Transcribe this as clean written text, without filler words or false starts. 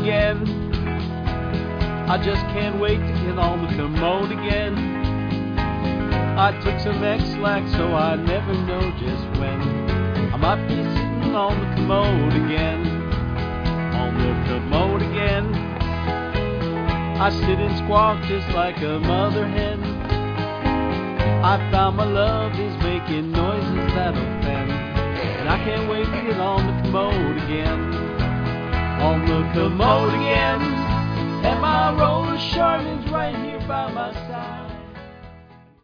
again. I just can't wait to get on the commode again. I took some X-Lax, so I never know just when I might be sitting on the commode again. On the commode again. I sit and squawk just like a mother hen. I found my love is making noises that offend, and I can't wait to get on the commode again. On the commode again. And my roller Charmin's right here by my side.